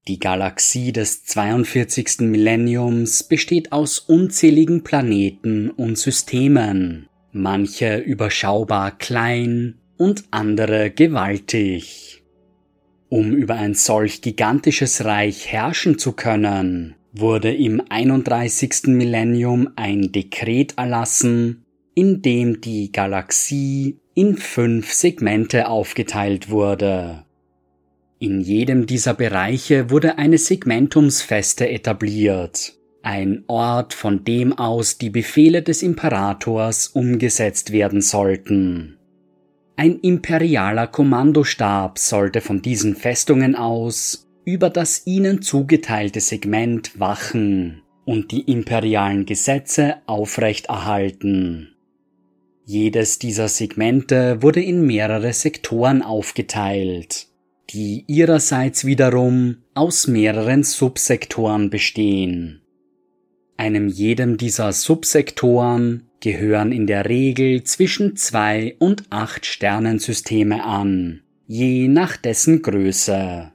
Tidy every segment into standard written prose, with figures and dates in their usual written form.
Die Galaxie des 42. Millenniums besteht aus unzähligen Planeten und Systemen, manche überschaubar klein und andere gewaltig. Um über ein solch gigantisches Reich herrschen zu können, wurde im 31. Millennium ein Dekret erlassen, in dem die Galaxie in 5 Segmente aufgeteilt wurde. In jedem dieser Bereiche wurde eine Segmentumsfeste etabliert, ein Ort, von dem aus die Befehle des Imperators umgesetzt werden sollten. Ein imperialer Kommandostab sollte von diesen Festungen aus über das ihnen zugeteilte Segment wachen und die imperialen Gesetze aufrechterhalten. Jedes dieser Segmente wurde in mehrere Sektoren aufgeteilt, die ihrerseits wiederum aus mehreren Subsektoren bestehen. Einem jedem dieser Subsektoren gehören in der Regel zwischen 2 und 8 Sternensysteme an, je nach dessen Größe.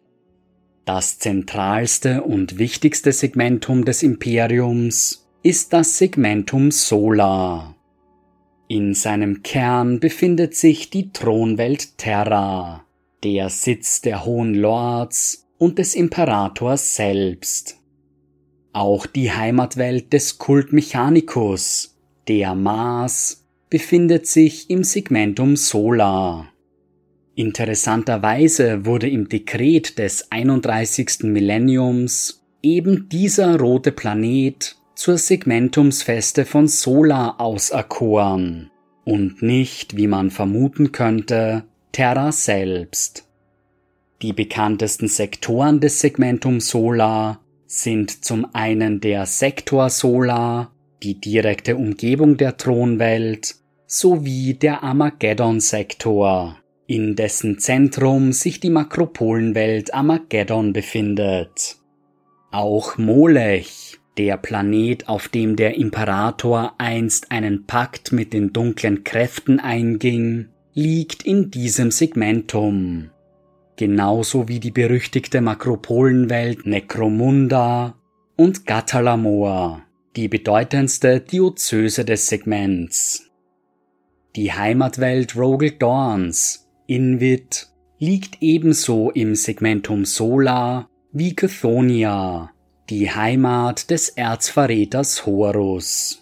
Das zentralste und wichtigste Segmentum des Imperiums ist das Segmentum Solar. In seinem Kern befindet sich die Thronwelt Terra, der Sitz der Hohen Lords und des Imperators selbst. Auch die Heimatwelt des Cult Mechanicus, der Mars, befindet sich im Segmentum Solar. Interessanterweise wurde im Dekret des 31. Millenniums eben dieser rote Planet zur Segmentumsfeste von Solar auserkoren und nicht, wie man vermuten könnte, Terra selbst. Die bekanntesten Sektoren des Segmentums Solar sind zum einen der Sektor Solar, die direkte Umgebung der Thronwelt, sowie der Armageddon-Sektor, in dessen Zentrum sich die Makropolenwelt Armageddon befindet. Auch Molech, der Planet, auf dem der Imperator einst einen Pakt mit den dunklen Kräften einging, liegt in diesem Segmentum, genauso wie die berüchtigte Makropolenwelt Necromunda und Gatalamor, die bedeutendste Diözese des Segments. Die Heimatwelt Rogel Dorns, Invid, liegt ebenso im Segmentum Solar wie Chthonia, die Heimat des Erzverräters Horus.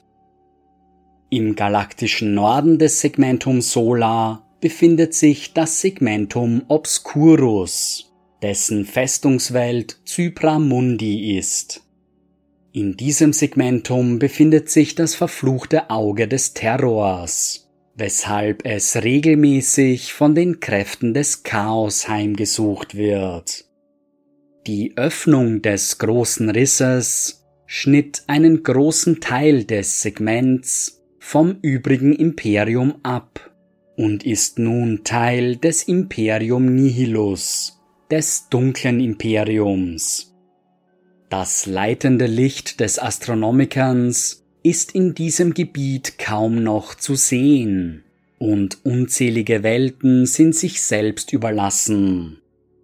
Im galaktischen Norden des Segmentums Solar befindet sich das Segmentum Obscurus, dessen Festungswelt Cypra Mundi ist. In diesem Segmentum befindet sich das verfluchte Auge des Terrors, weshalb es regelmäßig von den Kräften des Chaos heimgesucht wird. Die Öffnung des großen Risses schnitt einen großen Teil des Segments vom übrigen Imperium ab und ist nun Teil des Imperium Nihilus, des dunklen Imperiums. Das leitende Licht des Astronomikers ist in diesem Gebiet kaum noch zu sehen, und unzählige Welten sind sich selbst überlassen.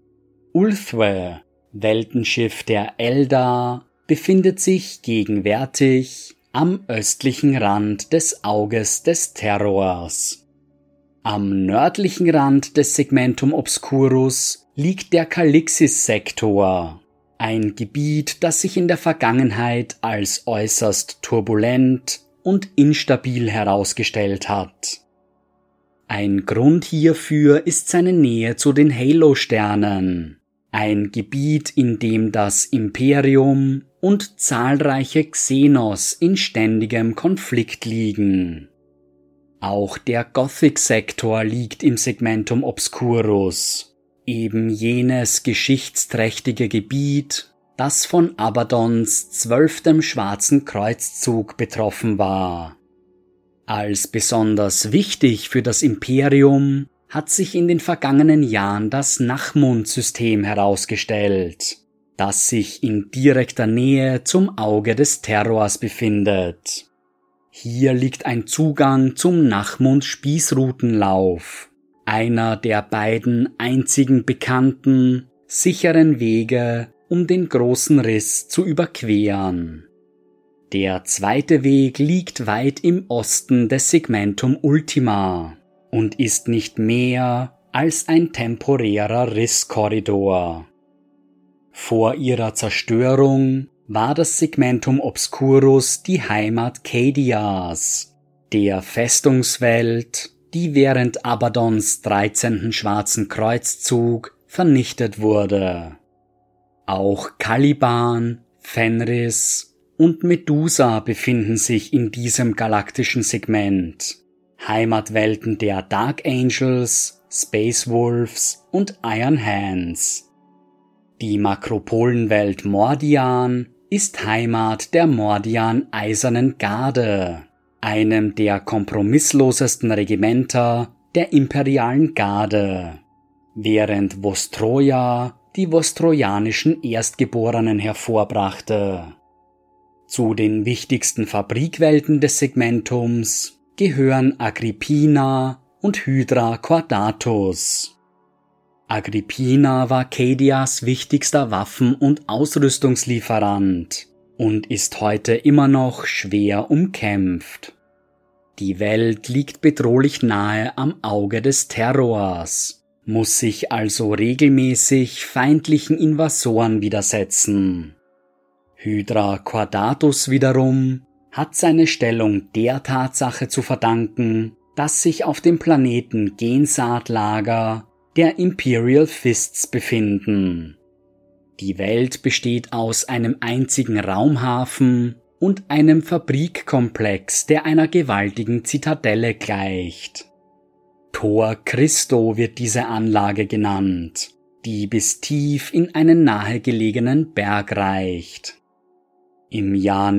Ulthwe, Weltenschiff der Eldar, befindet sich gegenwärtig am östlichen Rand des Auges des Terrors. Am nördlichen Rand des Segmentum Obscurus liegt der Kalixis-Sektor, ein Gebiet, das sich in der Vergangenheit als äußerst turbulent und instabil herausgestellt hat. Ein Grund hierfür ist seine Nähe zu den Halo-Sternen, ein Gebiet, in dem das Imperium und zahlreiche Xenos in ständigem Konflikt liegen. Auch der Gothic-Sektor liegt im Segmentum Obscurus, eben jenes geschichtsträchtige Gebiet, das von Abadons 12. Schwarzen Kreuzzug betroffen war. Als besonders wichtig für das Imperium hat sich in den vergangenen Jahren das Nachmund-System herausgestellt, das sich in direkter Nähe zum Auge des Terrors befindet. Hier liegt ein Zugang zum Nachmund-Spießrutenlauf, einer der beiden einzigen bekannten, sicheren Wege, um den großen Riss zu überqueren. Der zweite Weg liegt weit im Osten des Segmentum Ultima und ist nicht mehr als ein temporärer Risskorridor. Vor ihrer Zerstörung war das Segmentum Obscurus die Heimat Cadias, der Festungswelt, die während Abadons 13. Schwarzen Kreuzzug vernichtet wurde. Auch Caliban, Fenris und Medusa befinden sich in diesem galaktischen Segment, Heimatwelten der Dark Angels, Space Wolves und Iron Hands. Die Makropolenwelt Mordian ist Heimat der Mordian Eisernen Garde, einem der kompromisslosesten Regimenter der imperialen Garde, während Vostroja die vostrojanischen Erstgeborenen hervorbrachte. Zu den wichtigsten Fabrikwelten des Segmentums gehören Agrippina und Hydra Caudatus. Agrippina war Cadias wichtigster Waffen- und Ausrüstungslieferant und ist heute immer noch schwer umkämpft. Die Welt liegt bedrohlich nahe am Auge des Terrors, muss sich also regelmäßig feindlichen Invasoren widersetzen. Hydra Caudatus wiederum hat seine Stellung der Tatsache zu verdanken, dass sich auf dem Planeten Gensaatlager der Imperial Fists befinden. Die Welt besteht aus einem einzigen Raumhafen und einem Fabrikkomplex, der einer gewaltigen Zitadelle gleicht. Tor Christo wird diese Anlage genannt, die bis tief in einen nahegelegenen Berg reicht. Im Jahr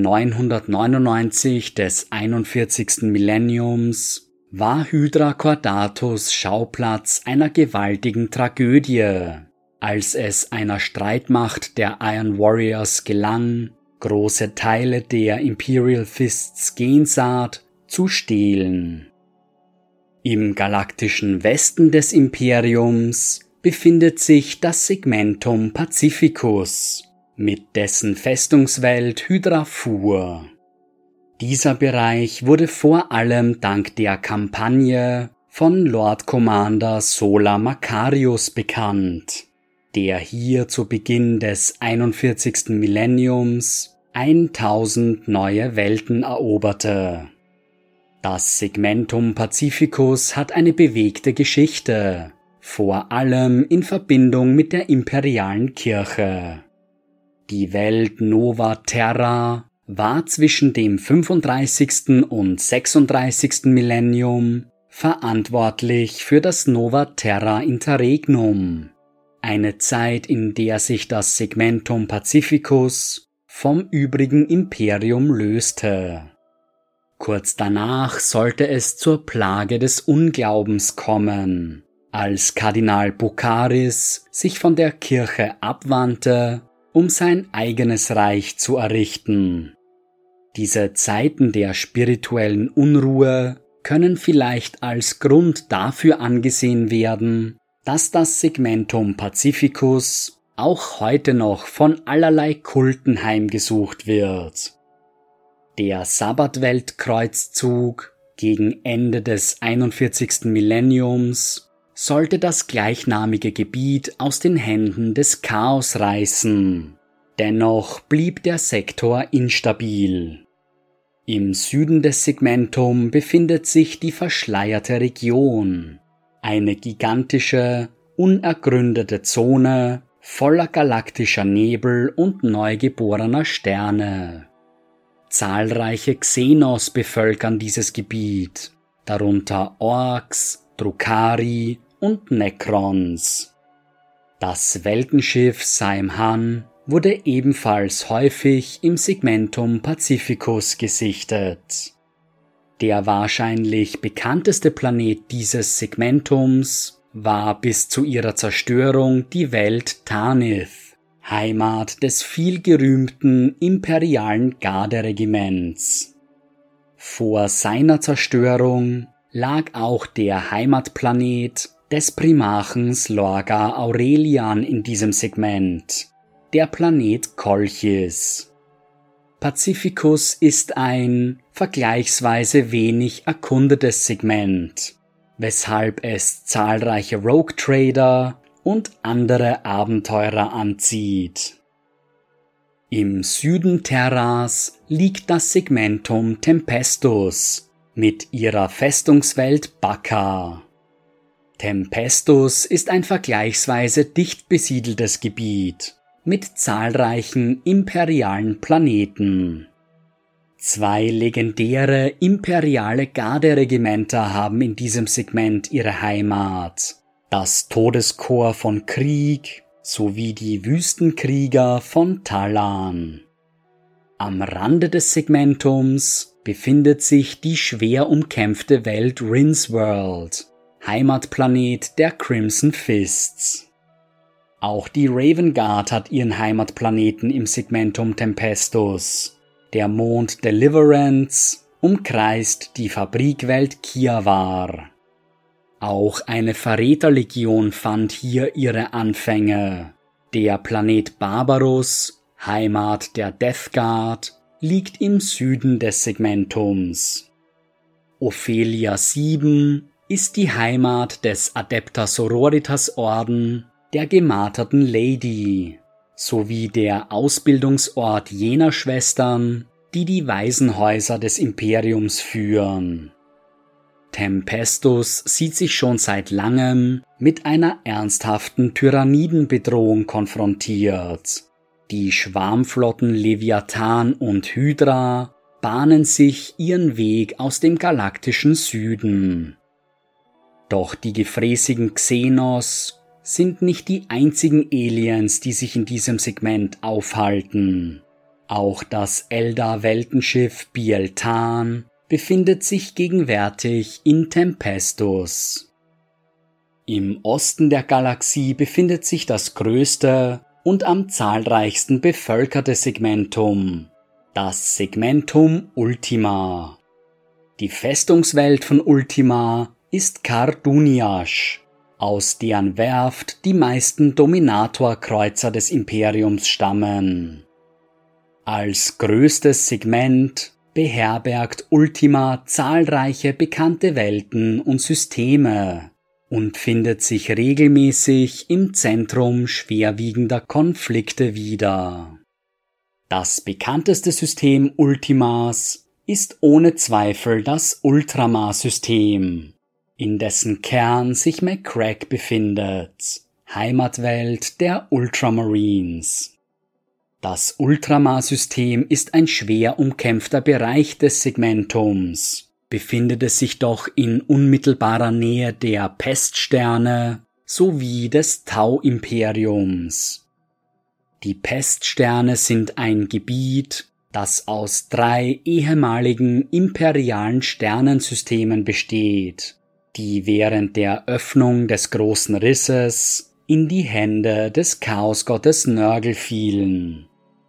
999 des 41. Millenniums war Hydra Caudatus Schauplatz einer gewaltigen Tragödie, als es einer Streitmacht der Iron Warriors gelang, große Teile der Imperial Fists Gensaat zu stehlen. Im galaktischen Westen des Imperiums befindet sich das Segmentum Pacificus mit dessen Festungswelt Hydrafur. Dieser Bereich wurde vor allem dank der Kampagne von Lord Commander Sola Macarius bekannt, der hier zu Beginn des 41. Millenniums 1000 neue Welten eroberte. Das Segmentum Pacificus hat eine bewegte Geschichte, vor allem in Verbindung mit der imperialen Kirche. Die Welt Nova Terra war zwischen dem 35. und 36. Millennium verantwortlich für das Nova Terra Interregnum, eine Zeit, in der sich das Segmentum Pacificus vom übrigen Imperium löste. Kurz danach sollte es zur Plage des Unglaubens kommen, als Kardinal Bukharis sich von der Kirche abwandte, um sein eigenes Reich zu errichten. Diese Zeiten der spirituellen Unruhe können vielleicht als Grund dafür angesehen werden, dass das Segmentum Pacificus auch heute noch von allerlei Kulten heimgesucht wird. Der Sabbatweltkreuzzug gegen Ende des 41. Millenniums sollte das gleichnamige Gebiet aus den Händen des Chaos reißen. Dennoch blieb der Sektor instabil. Im Süden des Segmentum befindet sich die verschleierte Region, eine gigantische, unergründete Zone voller galaktischer Nebel und neugeborener Sterne. Zahlreiche Xenos bevölkern dieses Gebiet, darunter Orks, Drukhari und Necrons. Das Weltenschiff Saimhan wurde ebenfalls häufig im Segmentum Pacificus gesichtet. Der wahrscheinlich bekannteste Planet dieses Segmentums war bis zu ihrer Zerstörung die Welt Tanith, Heimat des vielgerühmten imperialen Garderegiments. Vor seiner Zerstörung lag auch der Heimatplanet des Primarchen Lorga Aurelian in diesem Segment, der Planet Kolchis. Pacificus ist ein vergleichsweise wenig erkundetes Segment, weshalb es zahlreiche Rogue Trader und andere Abenteurer anzieht. Im Süden Terras liegt das Segmentum Tempestus mit ihrer Festungswelt Bacca. Tempestus ist ein vergleichsweise dicht besiedeltes Gebiet mit zahlreichen imperialen Planeten. 2 legendäre imperiale Garderegimenter haben in diesem Segment ihre Heimat: das Todeskorps von Krieg sowie die Wüstenkrieger von Talan. Am Rande des Segmentums befindet sich die schwer umkämpfte Welt Rinceworld, Heimatplanet der Crimson Fists. Auch die Raven Guard hat ihren Heimatplaneten im Segmentum Tempestus. Der Mond Deliverance umkreist die Fabrikwelt Kiawar. Auch eine Verräterlegion fand hier ihre Anfänge. Der Planet Barbarus, Heimat der Death Guard, liegt im Süden des Segmentums. Ophelia 7 ist die Heimat des Adepta Sororitas Orden der gemarterten Lady, sowie der Ausbildungsort jener Schwestern, die die Waisenhäuser des Imperiums führen. Tempestus sieht sich schon seit langem mit einer ernsthaften Tyrannidenbedrohung konfrontiert. Die Schwarmflotten Leviathan und Hydra bahnen sich ihren Weg aus dem galaktischen Süden. Doch die gefräßigen Xenos sind nicht die einzigen Aliens, die sich in diesem Segment aufhalten. Auch das Eldar-Weltenschiff Biel-Tan befindet sich gegenwärtig in Tempestus. Im Osten der Galaxie befindet sich das größte und am zahlreichsten bevölkerte Segmentum, das Segmentum Ultima. Die Festungswelt von Ultima ist Karduniash, aus deren Werft die meisten Dominator-Kreuzer des Imperiums stammen. Als größtes Segment beherbergt Ultima zahlreiche bekannte Welten und Systeme und findet sich regelmäßig im Zentrum schwerwiegender Konflikte wieder. Das bekannteste System Ultimas ist ohne Zweifel das Ultramar-System, in dessen Kern sich Macragge befindet, Heimatwelt der Ultramarines. Das Ultramar-System ist ein schwer umkämpfter Bereich des Segmentums, befindet es sich doch in unmittelbarer Nähe der Peststerne sowie des Tau-Imperiums. Die Peststerne sind ein Gebiet, das aus 3 ehemaligen imperialen Sternensystemen besteht, die während der Öffnung des Großen Risses in die Hände des Chaosgottes Nurgle fielen.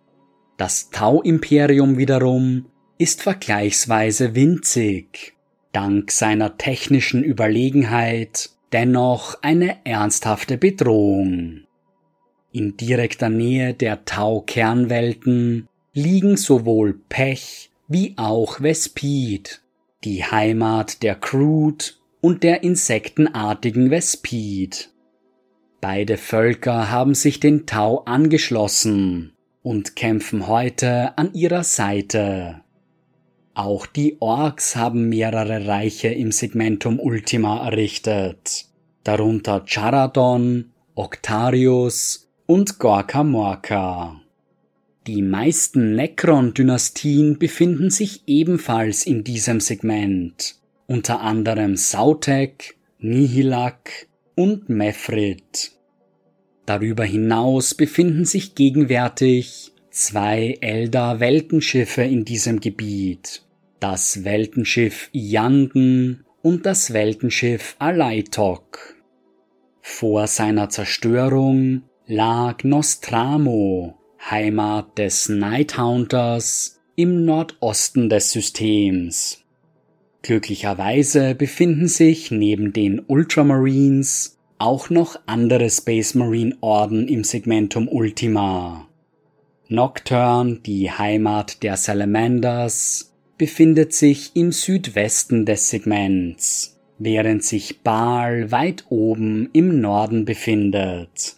Das Tau-Imperium wiederum ist vergleichsweise winzig, dank seiner technischen Überlegenheit dennoch eine ernsthafte Bedrohung. In direkter Nähe der Tau-Kernwelten liegen sowohl Pech wie auch Vespid, die Heimat der Crude und der insektenartigen Vespid. Beide Völker haben sich den Tau angeschlossen und kämpfen heute an ihrer Seite. Auch die Orks haben mehrere Reiche im Segmentum Ultima errichtet, darunter Charadon, Octarius und Gorka Morka. Die meisten Necron-Dynastien befinden sich ebenfalls in diesem Segment, unter anderem Sautek, Nihilak und Mefrit. Darüber hinaus befinden sich gegenwärtig 2 Eldar-Weltenschiffe in diesem Gebiet, das Weltenschiff Iyanden und das Weltenschiff Alaitok. Vor seiner Zerstörung lag Nostramo, Heimat des Nighthunters, im Nordosten des Systems. Glücklicherweise befinden sich neben den Ultramarines auch noch andere Space Marine Orden im Segmentum Ultima, Nocturne, die Heimat der Salamanders, befindet sich im Südwesten des Segments, während sich Baal weit oben im Norden befindet.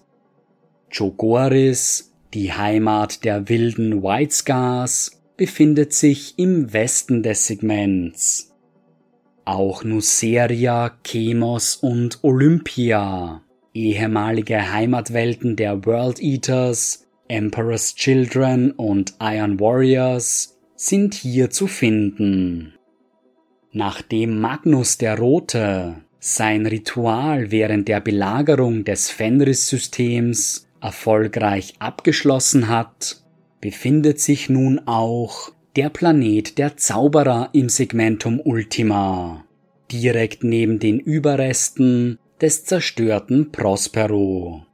Chogoris, die Heimat der wilden White Scars, befindet sich im Westen des Segments. Auch Nuceria, Chemos und Olympia, ehemalige Heimatwelten der World Eaters, Emperor's Children und Iron Warriors, sind hier zu finden. Nachdem Magnus der Rote sein Ritual während der Belagerung des Fenris-Systems erfolgreich abgeschlossen hat, befindet sich nun auch der Planet der Zauberer im Segmentum Ultima, direkt neben den Überresten des zerstörten Prospero.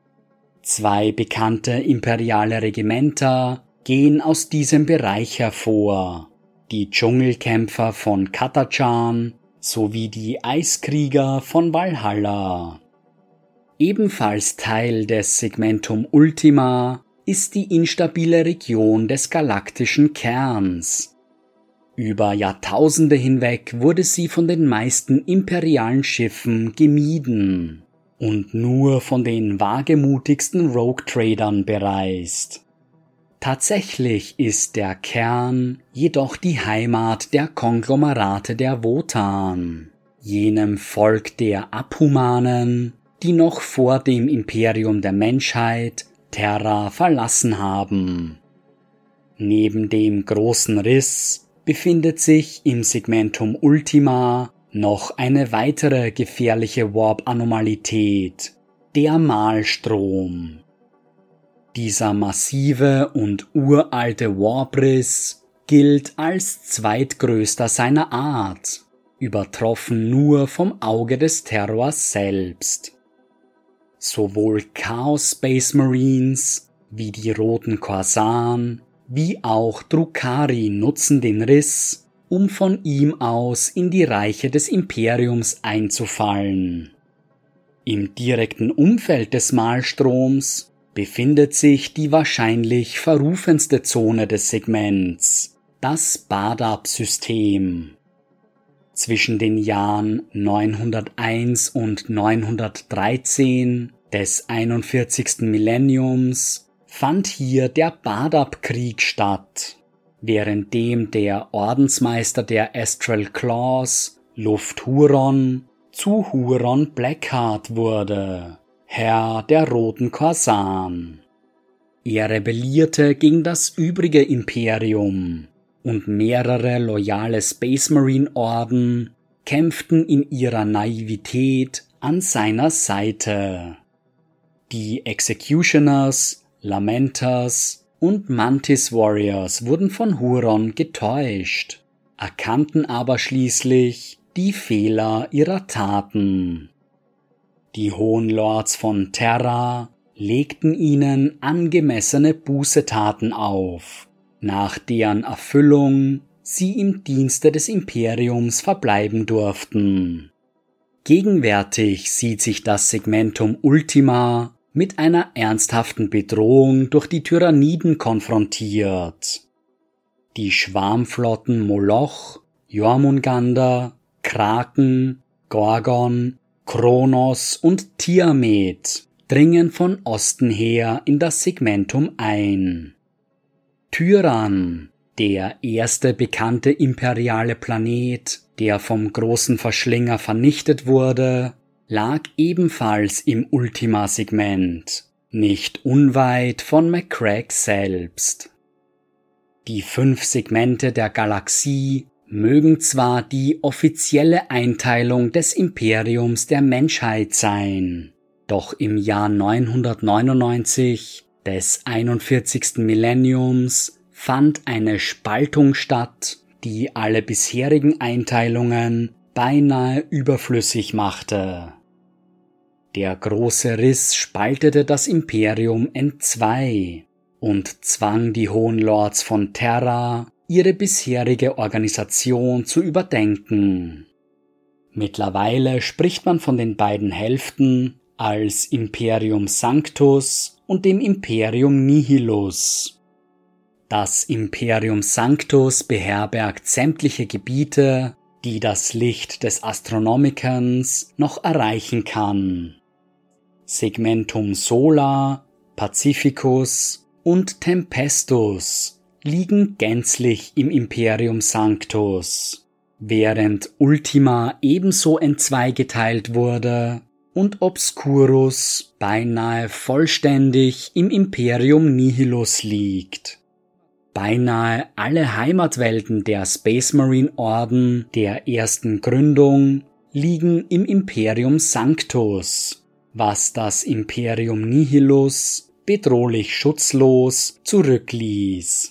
2 bekannte imperiale Regimenter gehen aus diesem Bereich hervor, die Dschungelkämpfer von Katachan sowie die Eiskrieger von Valhalla. Ebenfalls Teil des Segmentum Ultima ist die instabile Region des galaktischen Kerns. Über Jahrtausende hinweg wurde sie von den meisten imperialen Schiffen gemieden und nur von den wagemutigsten Rogue-Tradern bereist. Tatsächlich ist der Kern jedoch die Heimat der Konglomerate der Wotan, jenem Volk der Abhumanen, die noch vor dem Imperium der Menschheit Terra verlassen haben. Neben dem großen Riss befindet sich im Segmentum Ultima noch eine weitere gefährliche Warp-Anomalität, der Malstrom. Dieser massive und uralte Warp-Riss gilt als zweitgrößter seiner Art, übertroffen nur vom Auge des Terrors selbst. Sowohl Chaos Space Marines wie die Roten Korsaren wie auch Drukhari nutzen den Riss, um von ihm aus in die Reiche des Imperiums einzufallen. Im direkten Umfeld des Malstroms befindet sich die wahrscheinlich verrufenste Zone des Segments, das Badab-System. Zwischen den Jahren 901 und 913 des 41. Millenniums fand hier der Badab-Krieg statt, währenddem der Ordensmeister der Astral Claws, Luft Huron, zu Huron Blackheart wurde, Herr der Roten Korsaren. Er rebellierte gegen das übrige Imperium, und mehrere loyale Space Marine Orden kämpften in ihrer Naivität an seiner Seite. Die Executioners, Lamenters und Mantis Warriors wurden von Huron getäuscht, erkannten aber schließlich die Fehler ihrer Taten. Die Hohen Lords von Terra legten ihnen angemessene Bußetaten auf, nach deren Erfüllung sie im Dienste des Imperiums verbleiben durften. Gegenwärtig sieht sich das Segmentum Ultima mit einer ernsthaften Bedrohung durch die Tyranniden konfrontiert. Die Schwarmflotten Moloch, Jormungandr, Kraken, Gorgon, Kronos und Tiamat dringen von Osten her in das Segmentum ein. Tyrann, der erste bekannte imperiale Planet, der vom großen Verschlinger vernichtet wurde, lag ebenfalls im Ultima-Segment, nicht unweit von Macragge selbst. Die 5 Segmente der Galaxie mögen zwar die offizielle Einteilung des Imperiums der Menschheit sein, doch im Jahr 999 des 41. Millenniums fand eine Spaltung statt, die alle bisherigen Einteilungen beinahe überflüssig machte. Der große Riss spaltete das Imperium entzwei und zwang die Hohen Lords von Terra, ihre bisherige Organisation zu überdenken. Mittlerweile spricht man von den beiden Hälften als Imperium Sanctus und dem Imperium Nihilus, Das Imperium Sanctus beherbergt sämtliche Gebiete, die das Licht des Astronomikons noch erreichen kann. Segmentum Solar, Pacificus und Tempestus liegen gänzlich im Imperium Sanctus, während Ultima ebenso entzweigeteilt wurde und Obscurus beinahe vollständig im Imperium Nihilus liegt. Beinahe alle Heimatwelten der Space Marine Orden der ersten Gründung liegen im Imperium Sanctus, was das Imperium Nihilus bedrohlich schutzlos zurückließ.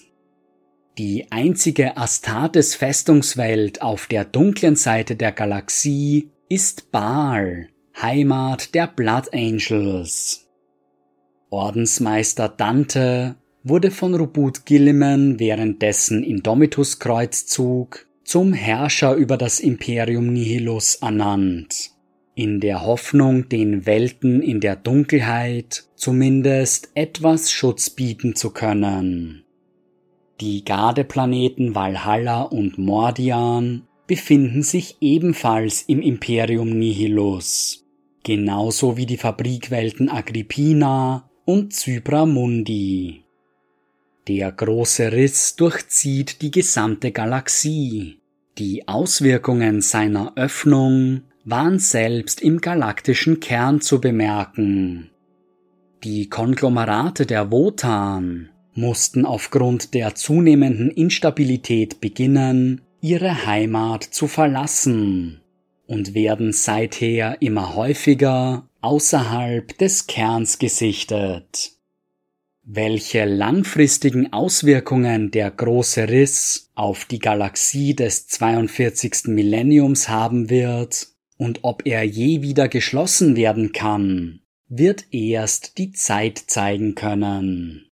Die einzige Astartes-Festungswelt auf der dunklen Seite der Galaxie ist Baal, Heimat der Blood Angels. Ordensmeister Dante wurde von Rubut Guilliman während dessen Indomitus-Kreuzzug zum Herrscher über das Imperium Nihilus ernannt, in der Hoffnung, den Welten in der Dunkelheit zumindest etwas Schutz bieten zu können. Die Gardeplaneten Valhalla und Mordian befinden sich ebenfalls im Imperium Nihilus, genauso wie die Fabrikwelten Agrippina und Cybra Mundi. Der große Riss durchzieht die gesamte Galaxie. Die Auswirkungen seiner Öffnung waren selbst im galaktischen Kern zu bemerken. Die Konglomerate der Wotan mussten aufgrund der zunehmenden Instabilität beginnen, ihre Heimat zu verlassen und werden seither immer häufiger außerhalb des Kerns gesichtet. Welche langfristigen Auswirkungen der große Riss auf die Galaxie des 42. Millenniums haben wird und ob er je wieder geschlossen werden kann, wird erst die Zeit zeigen können.